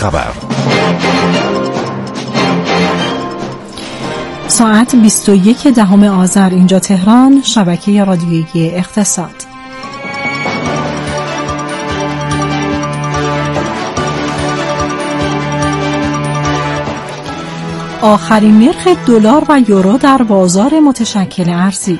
خبر. ساعت 21 آذر اینجا تهران، شبکه رادیویی اقتصاد. آخرین نرخ دلار و یورو در بازار متشکل ارزی.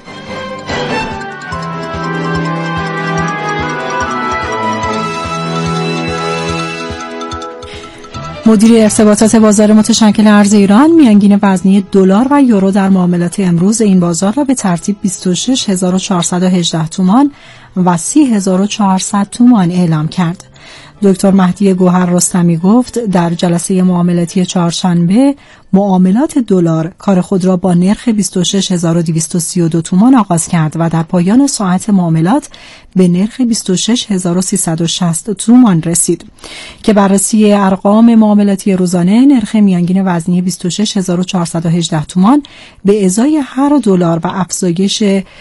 مدیر ارتباطات بازار متشکل ارز ایران میانگین وزنی دلار و یورو در معاملات امروز این بازار را به ترتیب 26418 تومان و 30400 تومان اعلام کرد. دکتر مهدی گوهر رستمی گفت در جلسه معاملاتی چهارشنبه معاملات دلار کار خود را با نرخ 26232 تومان آغاز کرد و در پایان ساعت معاملات به نرخ 26360 تومان رسید که بررسی ارقام معاملاتی روزانه نرخ میانگین وزنی 26418 تومان به ازای هر دلار و افزایش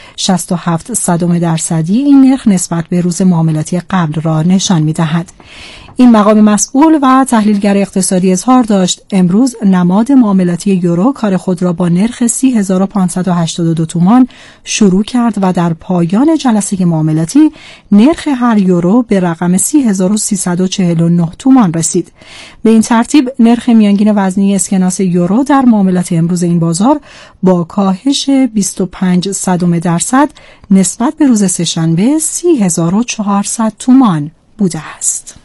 67% این نرخ نسبت به روز معاملاتی قبل را نشان می‌دهد. این مقام مسئول و تحلیلگر اقتصادی اظهار داشت امروز نماد معاملاتی یورو کار خود را با نرخ 30582 تومان شروع کرد و در پایان جلسه معاملاتی نرخ هر یورو به رقم 3349 تومان رسید. به این ترتیب نرخ میانگین وزنی اسکناس یورو در معاملات امروز این بازار با کاهش 25% نسبت به روز سه‌شنبه 3400 تومان بوده است.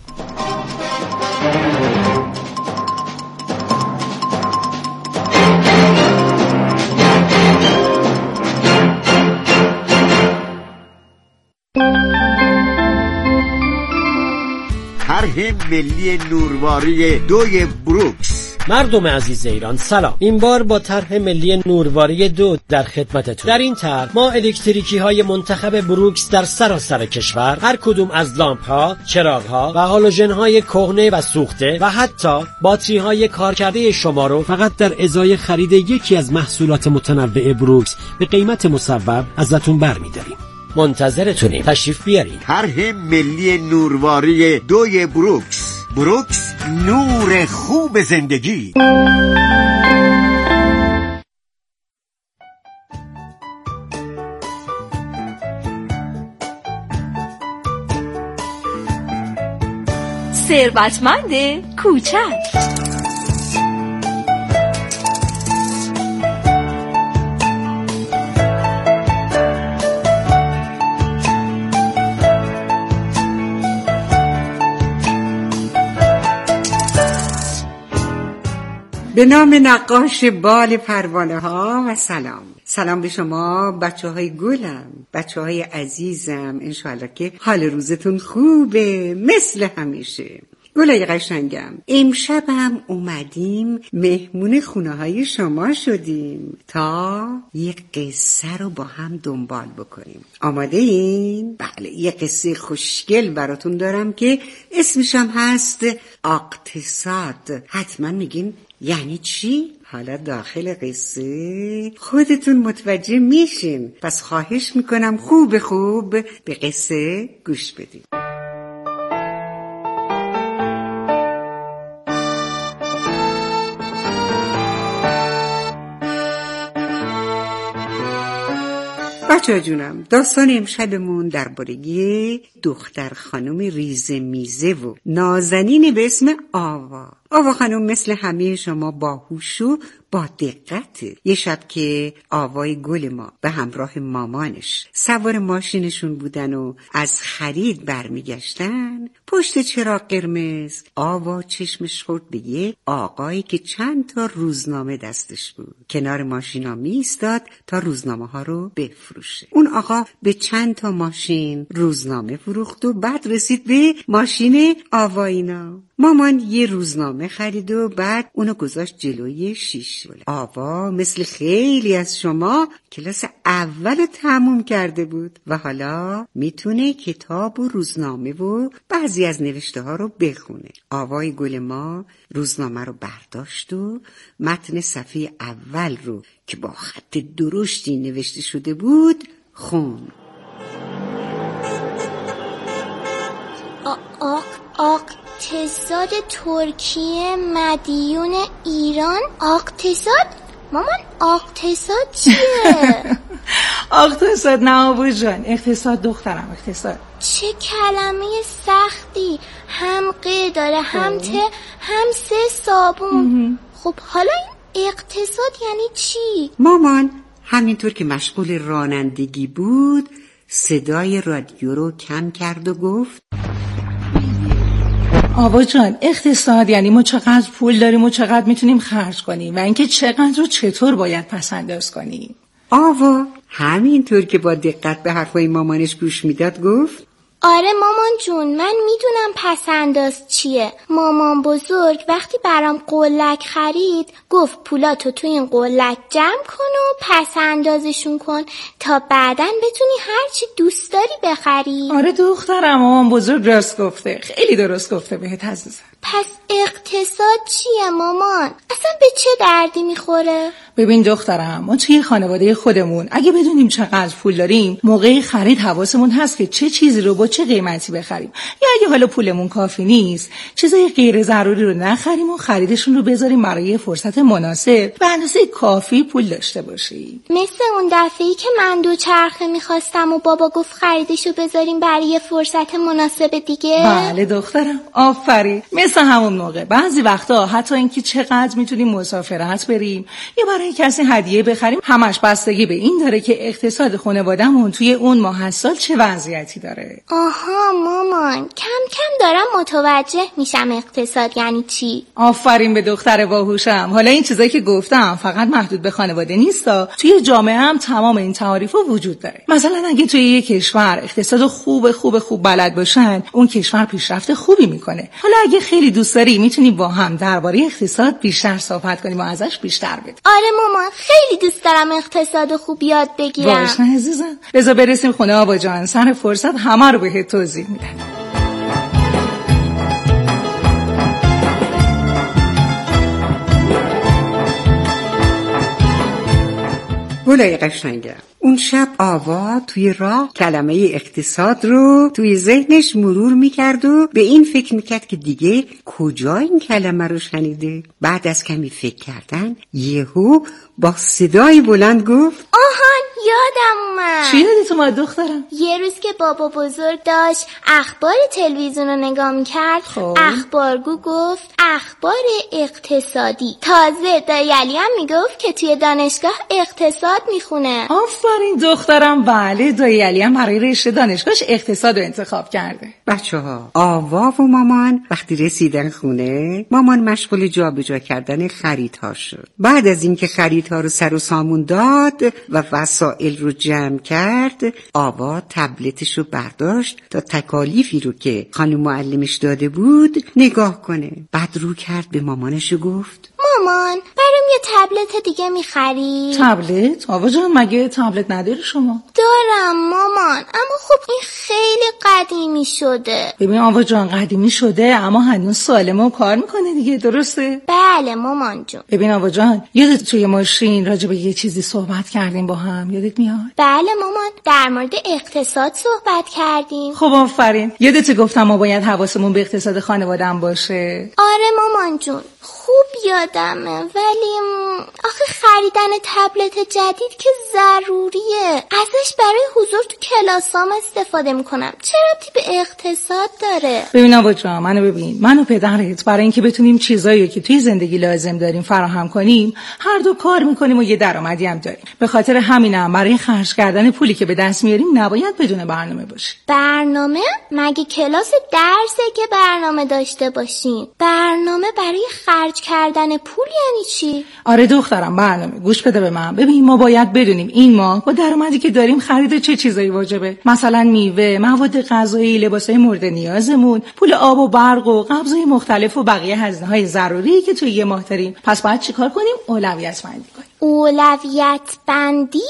طرح ملی نورواری 2 بروکس. مردم عزیز ایران سلام. این بار با طرح ملی نورواری 2 در خدمتتون. در این طرح ما الکتریکی های منتخب بروکس در سراسر کشور هر کدوم از لامپ ها، چراغ ها و هالوژن های کهنه و سوخته و حتی باتری های کارکرده شما رو فقط در ازای خرید یکی از محصولات متنوع بروکس به قیمت مصوب ازتون برمی‌داریم. منتظرتونیم. تشریف بیارید. طرح ملی نورواری 2 بروکس. بروکس، نور خوب زندگی. ثروتمند کوچک. به نام نقاش بال پروانه ها و سلام به شما بچه های گلم، بچه های عزیزم. انشاءالله که حال روزتون خوبه مثل همیشه. گلای قشنگم، امشب هم اومدیم مهمون خونه های شما شدیم تا یک قصه رو با هم دنبال بکنیم. آماده این؟ بله، یک قصه خوشگل براتون دارم که اسمش هم هست اقتصاد. حتما میگین یعنی چی؟ حالا داخل قصه خودتون متوجه میشین. پس خواهش میکنم خوب به قصه گوش بدید. بچه جونم، داستان امشبمون درباره دختر خانم ریزه میزه و نازنین به اسم آوا خانم مثل همه شما باهوش و با دقته. یه شب که آوای گل ما به همراه مامانش سوار ماشینشون بودن و از خرید برمیگشتن، پشت چراغ قرمز آوا چشمش خورد به یه آقایی که چند تا روزنامه دستش بود. کنار ماشینا می ایستاد تا روزنامه ها رو بفروشه. اون آقا به چند تا ماشین روزنامه فروخت و بعد رسید به ماشین آوایینا. مامان یه روزنامه خرید و بعد اونو گذاشت جلوی شیشه. آوا مثل خیلی از شما کلاس اول تموم کرده بود و حالا میتونه کتاب و روزنامه و بعضی از نوشته ها رو بخونه. آوای گل ما روزنامه رو برداشت و متن صفحه اول رو که با خط درشتی نوشته شده بود خون. اقتصاد ترکیه مدیون ایران. اقتصاد؟ مامان اقتصاد چیه؟ اقتصاد نه آبو جان، اقتصاد دخترم، اقتصاد. چه کلمه سختی، هم ق داره هم ت هم سه صابون. خب حالا این اقتصاد یعنی چی؟ مامان همینطور که مشغول رانندگی بود صدای رادیو رو کم کرد و گفت آبا جان، اقتصاد یعنی ما چقدر پول داریم و چقدر میتونیم خرج کنیم و اینکه چقدر رو چطور باید پسنداز کنیم. آوا همینطور که با دقت به حرفای مامانش گوش میداد گفت آره مامان جون، من میدونم پسنداز چیه. مامان بزرگ وقتی برام قلک خرید گفت پولاتو تو این قلک جمع کن و پسندازشون کن تا بعداً بتونی هرچی دوست داری بخری. آره دخترم، مامان بزرگ راست گفته، خیلی درست گفته بهت عزیزم. پس اقتصاد چیه مامان؟ اصلا به چه دردی میخوره؟ ببین دخترم، ما توی خانواده خودمون اگه بدونیم چقدر پول داریم موقع خرید حواسمون هست که چه چیزی رو با چه قیمتی بخریم، یا اگه حالا پولمون کافی نیست چیزای غیر ضروری رو نخریم و خریدشون رو بذاریم برای فرصت مناسب به اندازه کافی پول داشته باشیم. مثل اون دفعه‌ای که من دوچرخه میخواستم و بابا گفت خریدشو بذاریم برای فرصت مناسب دیگه. بله دخترم، آفرین. مثل همون موقع بعضی وقتا حتی اینکه چقدر میتونیم مسافرت بریم یا برای کسی هدیه بخریم همش بستگی به این داره که اقتصاد خانواده‌مون توی اون ماه از سال چه وضعیتی داره. آها مامان، کم کم دارم متوجه میشم اقتصاد یعنی چی. آفرین به دختر باهوشم. حالا این چیزایی که گفتم فقط محدود به خانواده نیستا، توی جامعه هم تمام این تعاریف‌ها وجود داره. مثلا اگه توی یک کشور اقتصاد خوب بلد باشن اون کشور پیشرفت خوبی میکنه. حالا اگه خیلی دوست داری میتونی با هم درباره اقتصاد بیشتر صحبت کنیم و ازش بیشتر بدونیم. آره مامان، خیلی دوست دارم اقتصاد خوب یاد بگیرم. باشه عزیزم، بذار برسیم خونه آبا جان، سر فرصت همه رو بهت توضیح میدم. گلای قشنگم، اون شب آوا توی راه کلمه اقتصاد رو توی ذهنش مرور میکرد و به این فکر میکرد که دیگه کجا این کلمه رو شنیده. بعد از کمی فکر کردن یهو با صدای بلند گفت آهان یادم اومد. چی یادت اومد دخترم؟ یه روز که بابا بزرگ داشت اخبار تلویزیون رو نگاه میکرد اخبارگو گفت اخبار اقتصادی. تازه دایی علی هم میگفت که توی دانشگاه اقتصاد میخونه. آفرین دخترم، بله دایی علی هم برای رشته دانشگاهش اقتصاد رو انتخاب کرده. بچه‌ها، آوا و مامان وقتی رسیدن خونه مامان مشغول جابجا کردن خریدها شد. بعد از اینکه خریدها رو سر و سامون داد و وسایل رو جمع کرد آوا تبلتش رو برداشت تا تکالیفی رو که خانم معلمش داده بود نگاه کنه. بعد رو کرد به مامانش و گفت مامان برام یه تبلت دیگه میخری؟ تبلت؟ آوا جان مگه تبلت نداری شما؟ دارم مامان، اما خب این خیلی قدیمی شده. ببین آوا جان قدیمی شده اما هنوز سالمه و کار میکنه دیگه، درسته؟ بله مامان جون. ببین آوا جان یادت توی ماشین راجع به یه چیزی صحبت کردیم با هم، یادت میاد؟ بله مامان، در مورد اقتصاد صحبت کردیم. خب آفرین. یادت گفتم ما باید حواسمون به اقتصاد خانواده‌ام باشه. آره مامان جون خوب یادمه، ولی آخه خریدن تبلت جدید که ضروریه، ازش برای حضور تو کلاسام استفاده میکنم، چه ربطی به اقتصاد داره؟ ببین آوا جان، من و پدرت برای اینکه بتونیم چیزایی که توی زندگی لازم داریم فراهم کنیم هر دو کار میکنیم و یه درآمدی هم داریم. به خاطر همینم برای خرج کردن پولی که به دست میاریم نباید بدون برنامه باشیم. برنامه؟ مگه کلاس درسه که برنامه داشته باشیم؟ برنامه برای خرج کردن پول یعنی چی؟ آره دخترم، برنامه. گوش بده به من. ببین ما باید بدونیم این ماه با درآمدی که داریم خرید چه چیزایی واجبه. مثلا میوه، مواد غذایی، لباسای مورد نیازمون، پول آب و برق و قبضای مختلف و بقیه هزینه‌های ضروری که توی یه ماه داریم. پس باید چیکار کنیم؟ اولویت بندی کنیم. اولویت بندی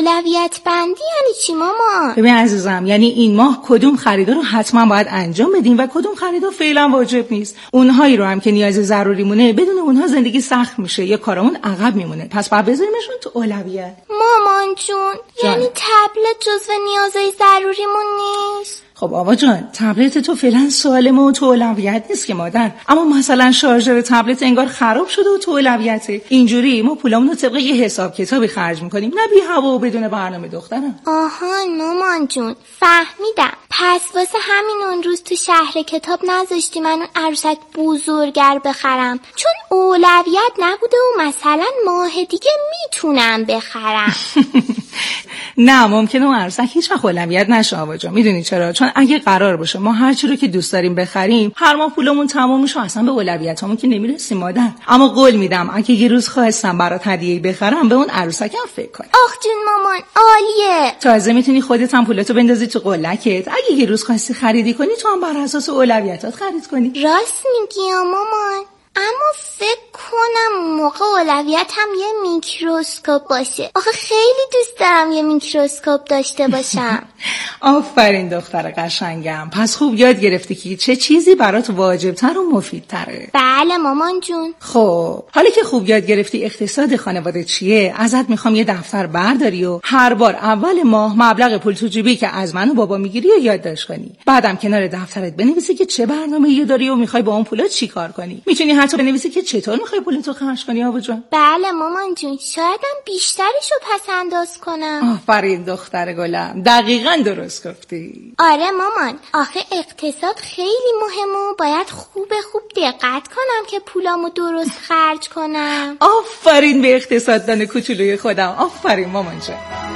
یعنی چی مامان؟ ببین عزیزم، یعنی این ماه کدوم خریدا رو حتما باید انجام بدیم و کدوم خریدا فعلا واجب نیست. اونهایی رو هم که نیاز ضروری مونه بدون اونها زندگی سخت میشه یا کارمون عقب میمونه، پس باید بذاریمشون تو اولویت. مامان جون یعنی تبلت جزو نیازهای ضروریمون نیست؟ خب آوا جان، تبلت تو فعلا سالمه و تو اولویت نیست که مادر، اما مثلا شارژر تبلت انگار خراب شده و تو اولویته. اینجوری ما پولامون رو طبق یه حساب کتابی خرج میکنیم، نه بی هوا و بدون برنامه دخترم. آهان مامان جون، فهمیدم. پس واسه همین اون روز تو شهر کتاب نذاشتی من اون عروسک بزرگر بخرم، چون اولویت نبوده و مثلا ماه دیگه میتونم بخرم. نه ممکنه اون عروسک هیچ وقت اولویت نشه آوا جان. میدونی چرا؟ چون اگه قرار باشه ما هر چی رو که دوست داریم بخریم، هر ماه پولمون تمام میشه، اصلا به اولویتامون که نمیرسیم مادر. اما قول میدم اگه یه روز خواستم برات هدیه‌ای بخرم، به اون عروسکم فکر کن. آخ جون مامان، عالیه. تازه میتونی خودت هم پولتو بندازی تو قلکت. اگه یه روز خواستی خریدی کنی، تو هم بر اساس اولویتات خرید کنی. راست میگی مامان، اما فکر کنم موقع اولویت هم یه میکروسکوپ باشه. آخه خیلی دوست دارم یه میکروسکوپ داشته باشم. آفرین دختر قشنگم. پس خوب یاد گرفتی که چه چیزی برات واجبتر و مفیدتره. بله مامان جون. خب حالا که خوب یاد گرفتی اقتصاد خانواده چیه، ازت میخوام یه دفتر برداری و هر بار اول ماه مبلغ پول تو جیبی که از من و بابا میگیری و یادداشت کنی. بعدم کنار دفترت بنویسی که چه برنامه‌ای داری و میخوای با اون پولا چیکار کنی. میتونی حتی بنویسی که چطور میخوای پولتو خرج کنی آوا جان. بله مامان جون، شایدم بیشترشو پس انداز کنم. آفرین دختر گلم، دقیقاً درست گفتی. آره مامان، آخه اقتصاد خیلی مهمه و باید خوب دقت کنم که پولامو درست خرج کنم. آفرین به اقتصاددان کوچولوی خودم. آفرین مامان جان.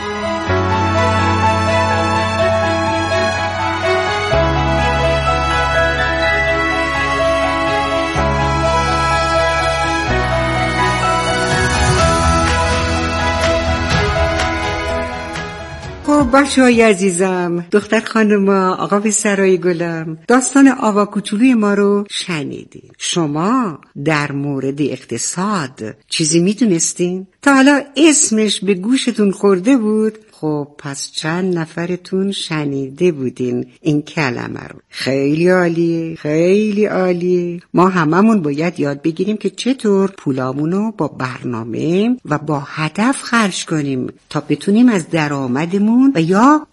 بچه‌های عزیزم، دختر خانوما، آقا پسرای گلم، داستان آوا کوچولوی ما رو شنیدین. شما در مورد اقتصاد چیزی میدونستین؟ تا حالا اسمش به گوشتون خورده بود؟ خب پس چند نفرتون شنیده بودین این کلمه رو؟ خیلی عالیه، خیلی عالیه. ما هممون باید یاد بگیریم که چطور پولامونو با برنامه و با هدف خرج کنیم تا بتونیم از درآمدمون و یا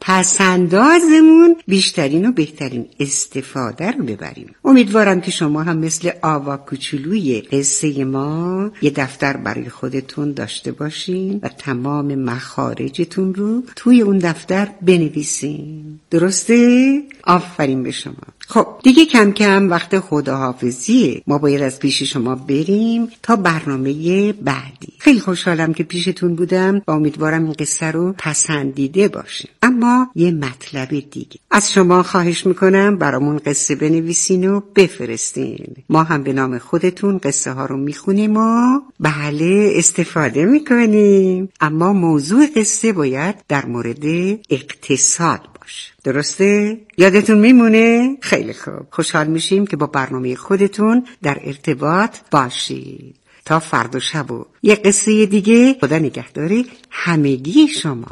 پسندازمون بیشترین و بهترین استفاده رو ببریم. امیدوارم که شما هم مثل آوا کوچولوی قصه ما یه دفتر برای خودتون داشته باشین و تمام مخارجتون رو توی اون دفتر بنویسین. درسته؟ آفرین به شما. خب دیگه کم کم وقت خداحافظیه. ما باید از پیش شما بریم تا برنامه بعدی. خیلی خوشحالم که پیشتون بودم و امیدوارم این قصه رو پسندیده باشه. اما یه مطلب دیگه از شما خواهش میکنم برامون قصه بنویسین و بفرستین. ما هم به نام خودتون قصه ها رو میخونیم و بله استفاده میکنیم. اما موضوع قصه باید در مورد اقتصاد باشه. درسته؟ یادتون میمونه؟ خیلی خوب. خوشحال میشیم که با برنامه خودتون در ارتباط باشید. تا فردا شب و یه قصه دیگه. خدا نگهدار همگی شما.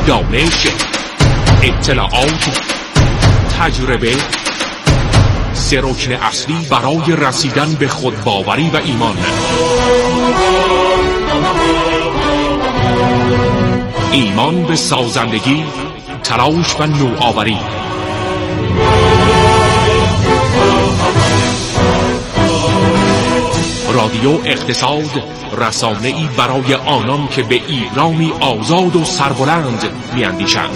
دانش، اطلاعات، تجربه، 3 رکن اصلی برای رسیدن به خودباوری و ایمان. ایمان به سازندگی، تلاش و نوآوری. رادیو اقتصاد، رسانه‌ای برای آنان که به ایرانی آزاد و سربلند می‌اندیشند.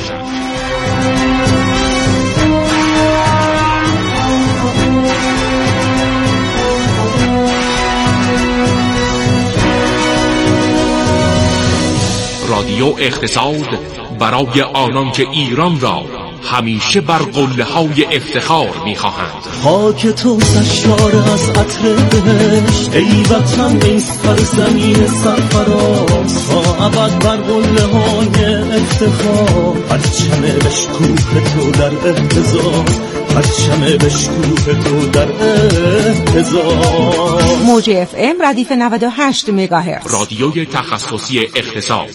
رادیو اقتصاد برای آنان که ایران را همیشه بر قله‌های افتخار می‌خواهند. خاک تو سرشار از عطر بهشت، ای وطن ای سرزمین سرفراز، تا ابد بر قله‌های افتخار، پرچم بشکوه تو در احتضار، پرچم بشکوه تو در احتضار. موج اف ام ردیف 98 مگاهرتز، رادیوی تخصصی اقتصاد.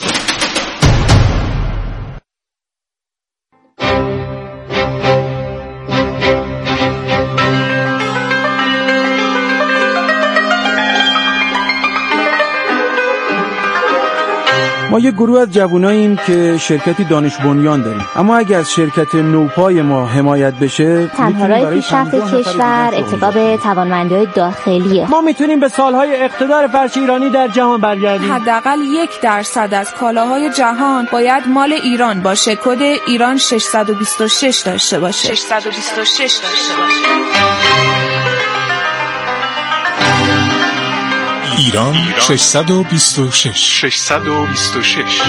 ما یه گروه از جواناییم که شرکتی دانش بنیان داریم، اما اگه از شرکت نوپای ما حمایت بشه، تنها راه پیشرفت کشور اتکا به توانمندی‌های داخلیه. ما میتونیم به سالهای اقتدار فرش ایرانی در جهان برگردیم. حداقل 1% از کالاهای جهان باید مال ایران باشه. کد ایران 626 داشته باشه. 626 داشته باشه. ایران 626.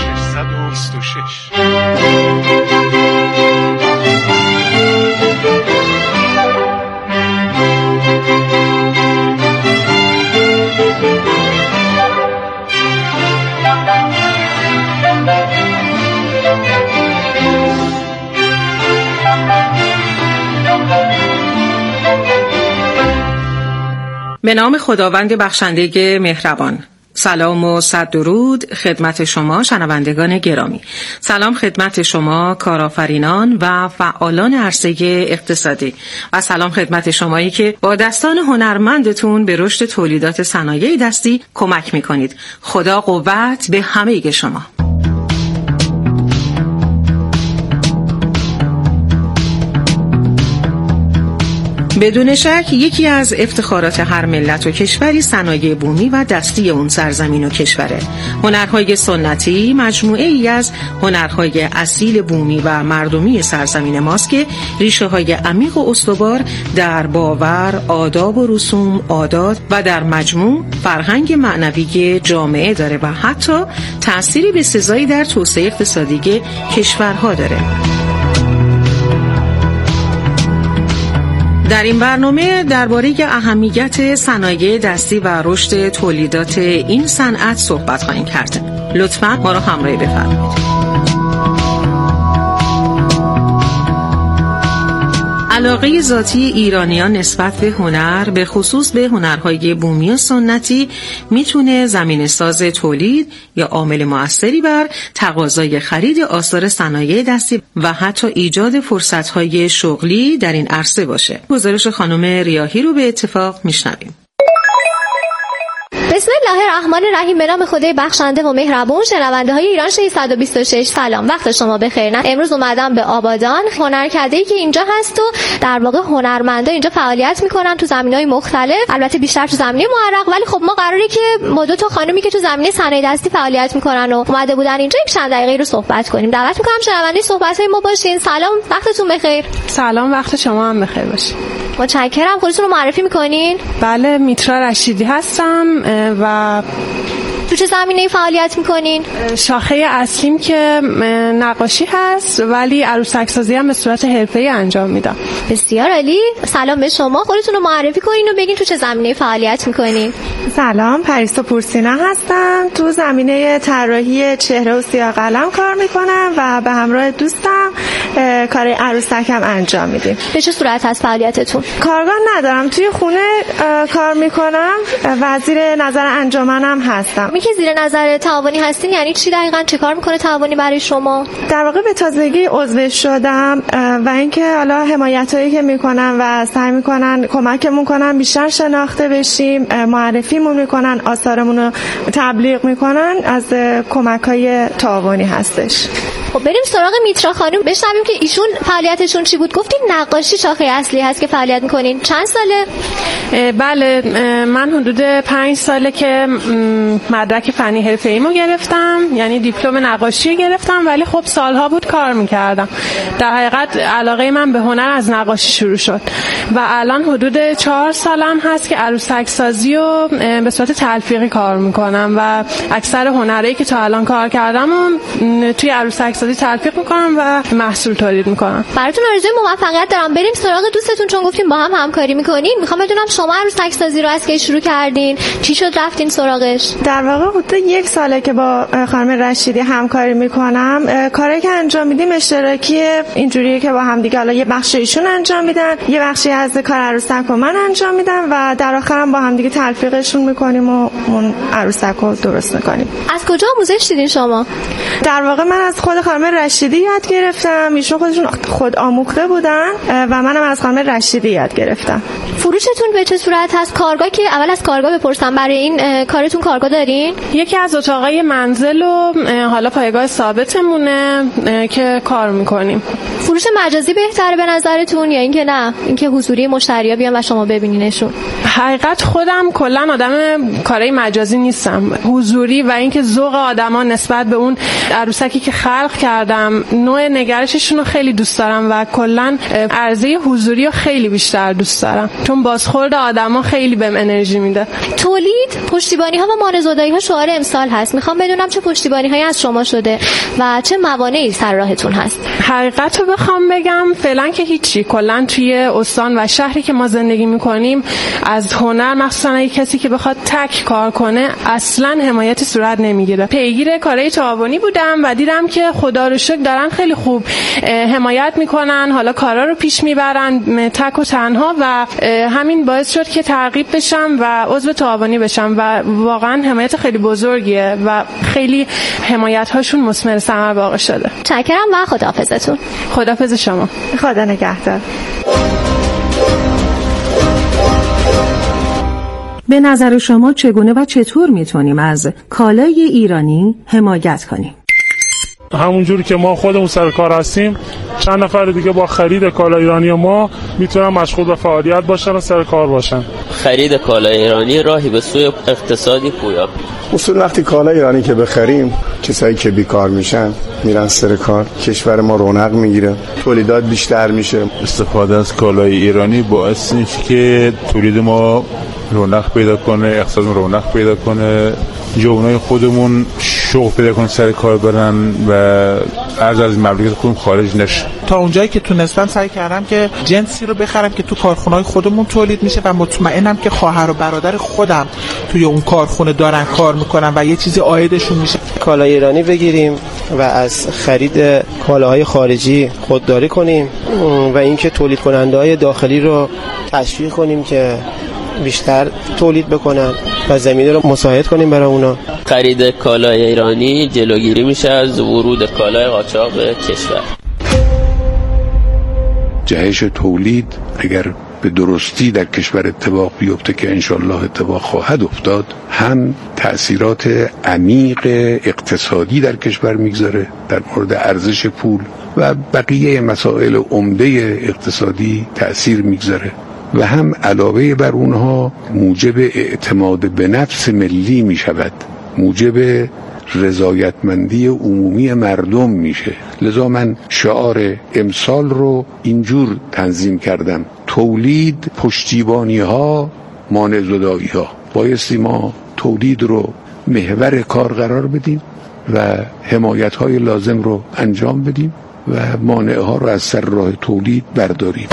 به نام خداوند بخشنده مهربان. سلام و صد درود خدمت شما شنوندگان گرامی. سلام خدمت شما کارآفرینان و فعالان عرصه اقتصادی و سلام خدمت شمایی که با دستان هنرمندتون به رشد تولیدات صنایع دستی کمک میکنید. خدا قوت به همه شما. بدون شک یکی از افتخارات هر ملت و کشوری صنایع بومی و دستی اون سرزمین و کشوره. هنرهای سنتی مجموعه ای از هنرهای اصیل بومی و مردمی سرزمین ماست که ریشه های عمیق و استوار در باور، آداب و رسوم، عادات و در مجموع فرهنگ معنوی جامعه داره و حتی تأثیری بسزایی در توسعه اقتصادی کشورها داره. در این برنامه درباره اهمیت صنایع دستی و رشد تولیدات این صنعت صحبت خواهیم کرد. لطفاً ما را همراهی بفرمایید. علاقه ذاتی ایرانیان نسبت به هنر، به خصوص به هنرهای بومی و سنتی، میتونه زمینه‌ساز تولید یا عامل مؤثری بر تقاضای خرید آثار صنایع دستی و حتی ایجاد فرصت‌های شغلی در این عرصه باشه. گزارش خانم ریاحی رو به اتفاق میشنویم. بسم الله الرحمن الرحیم. به نام خدای بخشنده و مهربون. شنونده های ایران 626 سلام، وقت شما بخیر. امروز اومدم به آبادان، هنرکده‌ای که اینجا هست و در واقع هنرمندا اینجا فعالیت میکنن تو زمینه‌های مختلف، البته بیشتر تو زمینه معرق، ولی خب ما قراره که با دو تا خانومی که تو زمینه صنایع دستی فعالیت میکنن و اومده بودن اینجا یک چند دقیقه رو صحبت کنیم. دعوت میکنم شنونده صحبت‌های ما باشین. سلام، وقتتون بخیر. سلام، وقت شما هم بخیر باشه. متشکرم. خودتون رو معرفی میکنین؟ بله، میترا رشیدی هستم و تو چه زمینه‌ای فعالیت میکنین؟ شاخه اصلیم که نقاشی هست، ولی عروسک سازی هم به صورت حرفه‌ای انجام میدم. بسیار عالی. سلام به شما. خودتون رو معرفی کنین و بگین تو چه زمینه‌ای فعالیت میکنین. سلام، پریسا پورسینا هستم. تو زمینه طراحی چهره و سیاه قلم کار میکنم و به همراه دوستم کار عروسک هم انجام میدیم. به چه صورت هست فعالیتتون؟ کارگاه ندارم، توی خونه کار میکنم و زیر نظر انجمنم هستم. که زیر نظر تعاونی هستین یعنی چی دقیقاً؟ چه کار میکنه تعاونی برای شما؟ در واقع به تازگی عضو شدم و اینکه حالا حمایتایی که میکنن و سعی میکنن کمکمون کنن بیشتر شناخته بشیم، معرفیمون میکنن، آثارمون رو تبلیغ میکنن، از کمک‌های تعاونی هستش. خب بریم سراغ میترا خانم، بشنویم که ایشون فعالیتشون چی بود. گفتین نقاشی شاخه اصلی هست که فعالیت میکنین. چند ساله؟ بله، من حدود 5 ساله که مدرک فنی حرفه‌ایمو گرفتم، یعنی دیپلم نقاشی گرفتم، ولی خب سالها بود کار میکردم. در حقیقت علاقه من به هنر از نقاشی شروع شد و الان حدود 4 سالم هست که عروسک سازی رو به صورت تلفیقی کار میکنم و اکثر هنرایی که تا الان کار کردم و توی عروسک سازی تلفیق میکنم و محصول تولید میکنم. براتون آرزوی موفقیت دارم. بریم سراغ دوستتون، چون گفتیم با هم همکاری میکنین. میخوام بدونم شما عروسک سازی رو از کی شروع کردین؟ چی شد رفتین سراغش؟ در واقع حدود 1 ساله که با خانم رشیدی همکاری میکنم. کاری که انجام میدیم اشتراکی اینجوریه که با هم دیگه حالا یه بخش ایشون انجام میدن، یه بخشی از کار عروسک رو من انجام میدم و در آخرم با هم دیگه تلفیقشون میکنیم و اون عروسک رو درست میکنیم. از کجا آموزش دیدین شما؟ در واقع من از خود خانم رشیدی یاد گرفتم. ایشون خودشون خود آموخته بودن و منم از خانم رشیدی یاد گرفتم. فروشتون به چه صورت هست؟ کارگاه که اول از کارگاه بپرسم، برای این کارتون کارگاه دارین؟ یکی از اتاقای منزل و حالا پایگاه ثابتمونه که کار میکنیم. فروش مجازی بهتره به نظرتون یا اینکه نه، اینکه حضوری مشتریا بیان و شما ببینینشون؟ حقیقت خودم کلا آدم کارهای مجازی نیستم. حضوری و اینکه ذوق آدما نسبت به اون عروسکی که خلق کردم، نوع نگرششون رو خیلی دوست دارم و کلا عرضه حضوری رو خیلی بیشتر دوست دارم، چون بازخورد آدما خیلی بهم انرژی میده. تولید، پشتیبانی ها و مانع‌زدایی ها شعار امسال هست. میخوام بدونم چه پشتیبانی هایی از شما شده و چه موانعی سر راهتون هست؟ حقیقت رو بخوام بگم فعلا که هیچی. کلا توی استان و شهری که ما زندگی میکنیم از هنر، مخصوصا اگه کسی که بخواد تک کار کنه، اصلا حمایتی صورت نمیگیره. پیگیر کارهای تعاونی بودم و دیدم که خدا رو شکر دارن خیلی خوب حمایت میکنن، حالا کارا رو پیش میبرن تک و تنها و همین باعث شد که ترغیب بشم و عضو تعاونی بشم و واقعا حمایت خیلی بزرگیه و خیلی حمایت هاشون مثمر ثمر واقع شده. متشکرم و خداحافظتون. خداحافظ شما. خدا نگهدار. به نظر شما چگونه و چطور میتونیم از کالای ایرانی حمایت کنیم؟ همونجوری که ما خودمون سر کار هستیم، چند نفر دیگه با خرید کالای ایرانی ما میتونن مشغول به فعالیت باشن و سر کار باشن. خرید کالای ایرانی راهی به سوی اقتصادی پویا. اصول وقتی کالای ایرانی که بخریم، کسایی که بیکار میشن میرن سر کار، کشور ما رونق میگیره، تولیدات بیشتر میشه. استفاده از کالای ایرانی باعث میشه که تولید ما رونق پیدا کنه، اقتصاد رونق پیدا کنه، جوانای خودمون شغل پیدا کنن، سر کار برن و از مملکت خودمون خارج نشه. تا اونجایی که تونستم سعی کردم که جنسی رو بخرم که تو کارخونه‌های خودمون تولید میشه و مطمئنم که خواهر و برادر خودم توی اون کارخونه دارن کار میکنن و یه چیزی عایدشون میشه. کالای ایرانی بگیریم و از خرید کالاهای خارجی خودداری کنیم و اینکه تولید کننده‌های داخلی رو تشویق کنیم که بیشتر تولید بکنن و زمینه رو مساعد کنیم برای اونا. خرید کالای ایرانی جلوگیری میشه از ورود کالای قاچاق به کشور. جهش تولید اگر به درستی در کشور اتفاق بیفته که انشالله اتفاق خواهد افتاد، هم تأثیرات عمیق اقتصادی در کشور میگذاره در مورد ارزش پول و بقیه مسائل عمده اقتصادی تأثیر میگذاره و هم علاوه بر اونها موجب اعتماد به نفس ملی می شود، موجب رضایتمندی عمومی مردم میشه. لذا من شعار امسال رو اینجور تنظیم کردم: تولید، پشتیبانی ها، مانع زدایی ها. بایستی ما تولید رو محور کار قرار بدیم و حمایت های لازم رو انجام بدیم و مانع ها رو از سر راه تولید برداریم.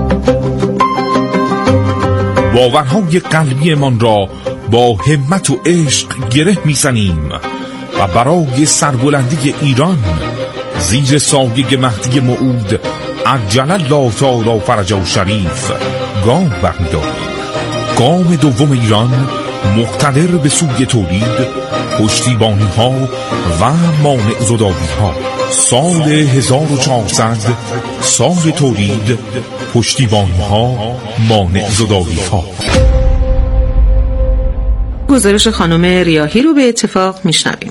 باورهای قلبی من را با همت و عشق گره میزنیم و برای سربلندی ایران زیر سایه مهدی موعود عجل الله تعالی فرجه شریف گام برمی‌داریم. گام دوم ایران مقتدر به سوی تولید، پشتیبانی ها و مانع زدایی ها. سال 1400 سال تولید، پشتیبانی ها، مانع زدایی ها. گزارش خانم ریاحی رو به اتفاق میشنویم.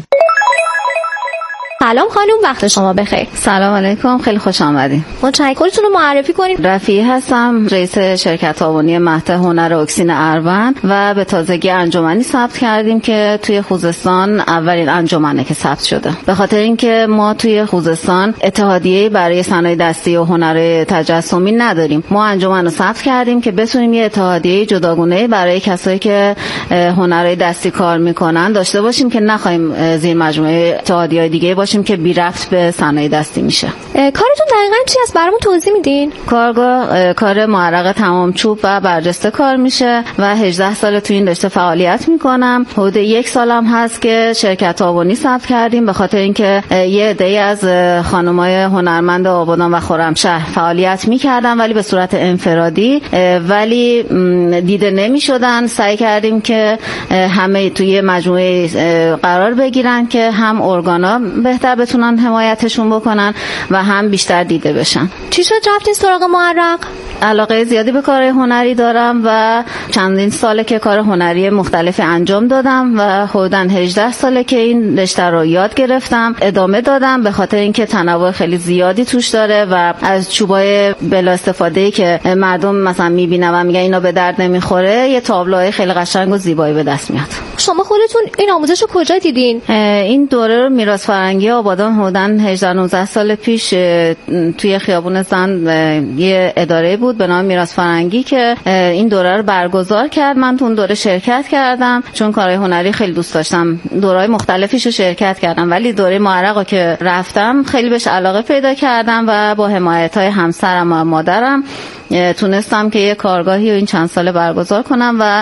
سلام خانم، وقت شما بخیر. سلام علیکم، خیلی خوش آمدید. متشکرتون رو معرفی کنیم. رفیعی هستم، رئیس شرکت تعاونی مهد هنر اکسین اروند و به تازگی انجمنی ثبت کردیم که توی خوزستان اولین انجمنه که ثبت شده. به خاطر اینکه ما توی خوزستان اتحادیه برای صنایع دستی و هنر تجسمی نداریم، ما انجمن رو ثبت کردیم که بتونیم یه اتحادیه جداگانه برای کسایی که هنرهای دستی کار میکنن داشته باشیم که نخوایم زیر مجموعه اتحادیه‌های دیگه باشیم که بی ربط به صنایع دستی میشه. کارتون دقیقاً چی است؟ برامون توضیح میدین؟ کارگاه کار معرق تمام چوب و برجسته کار میشه و 18 سال تو این رشته فعالیت میکنم. حدود 1 سالم هست که شرکت تعاونی ثبت کردیم به خاطر اینکه یه عده‌ای از خانم‌های هنرمند آبادان و خرمشهر فعالیت میکردن ولی به صورت انفرادی، ولی دیده نمیشدن. سعی کردیم که همه توی مجموعه قرار بگیرن که هم ارگانا بهتر بتونن حمایتشون بکنن و هم بیشتر دیده بشن. چی شد رفتین سراغ معرق؟ علاقه زیادی به کار هنری دارم و چندین ساله که کار هنری مختلفی انجام دادم و حدوداً 18 ساله که این رشته رو یاد گرفتم، ادامه دادم به خاطر اینکه تنوع خیلی زیادی توش داره و از چوبای بلا استفاده‌ای که مردم مثلا میبینن و میگن اینا به درد نمیخوره، یه تابلوهای خیلی قشنگ و زیبایی به دست میاد. شما خودتون این آموزش رو کجا دیدین؟ این دوره رو میراث فرهنگی آبادان حدوداً 18-19 سال پیش توی خیابون زند یه اداره بود به نام میراث فرهنگی که این دوره رو برگزار کرد. من تو اون دوره شرکت کردم چون کارهای هنری خیلی دوست داشتم. دوره‌های مختلفیش رو شرکت کردم ولی دوره معرق رو که رفتم خیلی بهش علاقه پیدا کردم و با حمایت‌های همسرم و مادرم تونستم که یه کارگاهی و این چند ساله برگزار کنم و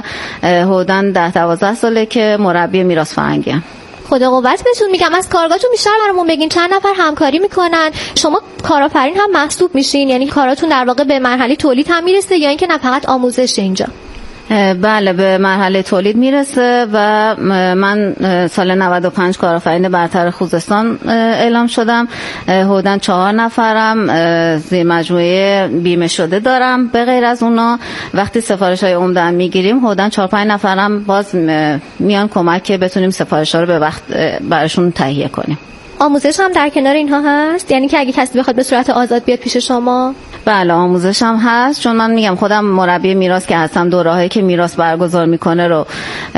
حدوداً 10-12 ساله که مربی میراث فرهنگی. خدا قوت بهتون. میگم از کارگاهتون بیشتر برامون بگین. چند نفر همکاری میکنن؟ شما کارآفرین هم محسوب میشین؟ یعنی کاراتون در واقع به مرحله تولید هم میرسه یا اینکه نه فقط آموزش اینجا؟ بله، به مرحله تولید میرسه و من سال 95 کارآفرین برتر خوزستان اعلام شدم. حدوداً 4 نفرم زیر مجموعه بیمه شده دارم. به غیر از اونا وقتی سفارش‌های عمده میگیریم حدوداً 4-5 نفرم باز میان کمک که بتونیم سفارش‌ها رو به وقت براشون تهیه کنیم. آموزش هم در کنار اینها هست؟ یعنی که اگه کسی بخواد به صورت آزاد بیاد پیش شما؟ بله، آموزش هم هست چون من میگم خودم مربی میراث که هستم. دوره‌هایی که میراث برگزار میکنه رو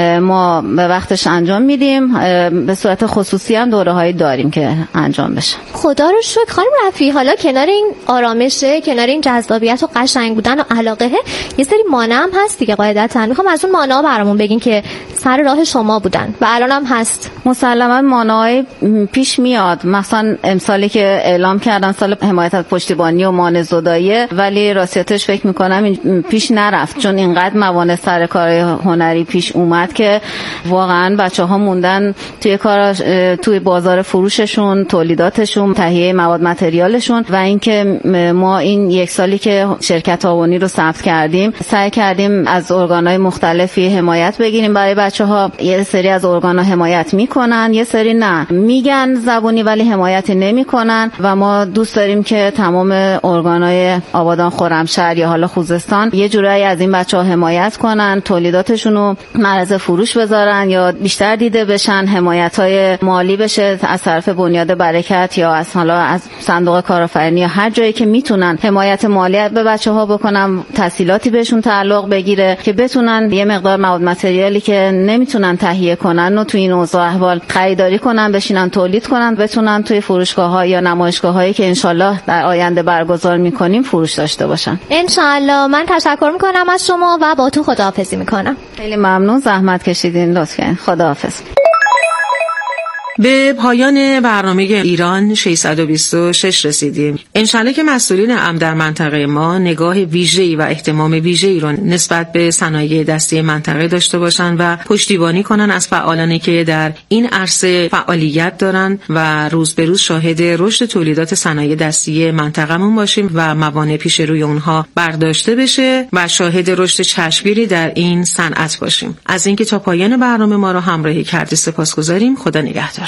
ما به وقتش انجام میدیم. به صورت خصوصی هم دوره‌هایی داریم که انجام بشه. خدا رو شکر. خانم رفیعی، حالا کنار این آرامشه، کنار این جذابیت و قشنگ بودن و علاقه، یه سری مانع هم هست دیگه قاعدتاً. میخوام از اون مانع‌ها برامون بگین که سر راه شما بودن و الان هم هست. مسلماً مانع‌های پیش میاد. مثلا امسالی که اعلام کردن سال حمایت از پشتیبانی و مانع زدایی، ولی راستیتش فکر میکنم پیش نرفت چون اینقدر موانع سر کار هنری پیش اومد که واقعا بچه‌ها موندن توی کار، توی بازار فروششون، تولیداتشون، تهیه مواد متریالشون. و اینکه ما این 1 سالی که شرکت تعاونی رو ثبت کردیم سعی کردیم از ارگان‌های مختلفی حمایت بگیریم برای بچه‌ها. یه سری از ارگان‌ها حمایت میکنن، یه سری نه، میگن زبونی ولی حمایت نمیکنن و ما دوست داریم که تمام ارگان‌های آبادان، خرمشهر یا حالا خوزستان یه جورایی از این بچه‌ها حمایت کنن، تولیداتشون رو معرض فروش بذارن یا بیشتر دیده بشن، حمایت‌های مالی بشه از طرف بنیاد برکت یا از حالا از صندوق کارآفرینی یا هر جایی که میتونن حمایت مالی به بچه‌ها بکنن، تسهیلاتی بهشون تعلق بگیره که بتونن یه مقدار مواد متریالی که نمیتونن تهیه کنن و تو این اوضاع احوال خریداری کنن، بشینن تولید کنن، بتونن توی فروشگاه‌ها یا نمایشگاه‌هایی که انشالله در آینده برگزار می‌کنیم فروش داشته باشن. انشالله. من تشکر میکنم از شما و با تو خداحافظی میکنم. خیلی ممنون، زحمت کشیدین، لطف کردین. خداحافظ. به پایان برنامه ایران 626 رسیدیم. انشالله که مسئولین امن در منطقه ما نگاه ویژه‌ای و اهتمام ویژه‌ای را نسبت به صنایع دستی منطقه داشته باشند و پشتیبانی کنند از فعالانی که در این عرصه فعالیت دارند و روز به روز شاهد رشد تولیدات صنایع دستی منطقه‌مون باشیم و موانع پیش روی اونها برداشته بشه و شاهد رشد چشمگیری در این صنعت باشیم. از اینکه تا پایان برنامه ما را همراهی کردید سپاسگزاریم. خدا نگهدار.